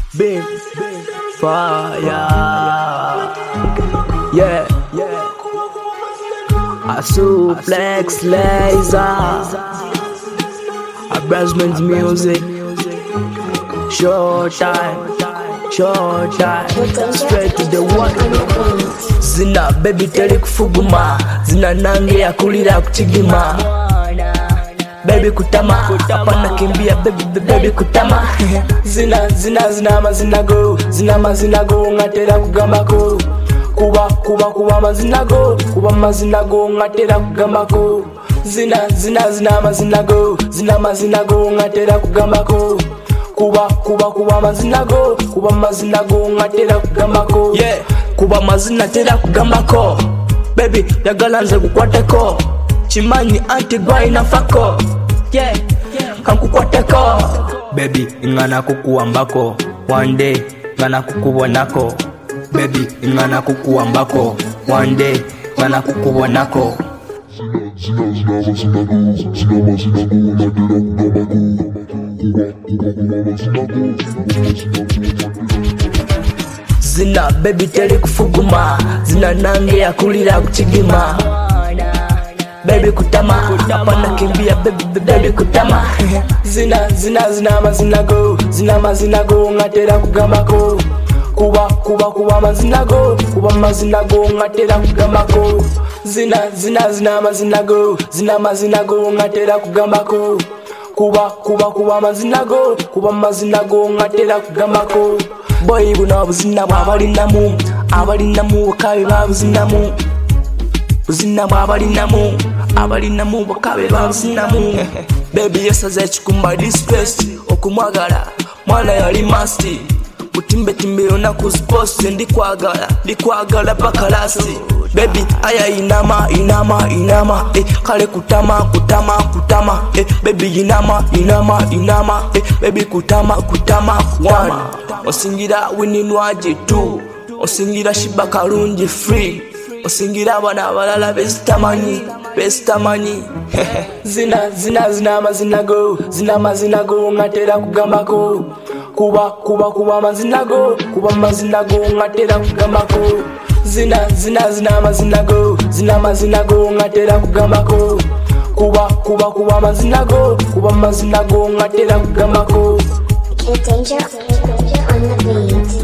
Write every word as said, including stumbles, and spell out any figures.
Beam, fire, yeah, yeah. A suplex laser, a Brasment music. Short time, short time, straight to the one. Zina baby teli kufuguma, zina nange ya kulira kuchigima. Baby kutama, hapana kimbia baby baby kutama. Zina zina zina mazina go, zina mazina go ngatera kugambako. Kuba kuba kuba mazina go, kuba mazina go ngatera kugambako. Zina zina zina mazina go, zina mazina go ngatera kugambako. Kuba kuba kuba mazina go, kuba mazina go ngatera kugambako. Yeah, kuba mazina tera kugambako. Baby yagalanze kukwateko. Chimanyi anti gwai na fako. Yeah, kankukwateko. Baby ingana kukuambako. One day ngana kukubonako. Baby ingana kukuambako. One day ngana kukubonako. Zina zina mazina go, zina mazina go ngatera kugambako. Zina baby teli kufuguma, zina nange ya kulira kuchigima. Baby kutama, hapana kimbia baby baby kutama. Zina zina zina mazina go, zina mazina go ngatera kugambako. Kuba kuba kuba mazina go, kuba mazina go ngatera kugambako. Zina zina zina mazina go, zina mazina go ngatera kugambako. Kuba kuba kuba mazina go, kuba mazina go ngatera kugambako. Boy buno buzina bwabalinamu, abalinamu bakabe babuzinamu. Buzina bwabalinamu, abalinamu bakabe babuzinamu. Baby yesaze chikumba disgrace okumwagala mwana yali masti. Butimbe timbe ona kuzipost ndi kwagala, ndi kwagala bakalasi. Baby aya inama inama inama eh kale kutama kutama kutama eh baby inama inama inama eh baby kutama kutama one. Osingira wininwaje two, osingira shiba kalungi free, osingira bana balala bestamanyi bestamanyi. Zina zina zina mazina go, zina mazina go ngatera kugambako. Kuba kuba kuba mazina go, kuba mazina go ngatera kugambako. Zina zina zina mazina go, zina mazina go ngatera kugambako. Kuba kuba kuba mazina go, kuba mazina go ngatera kugambako. Danger, danger on the beat.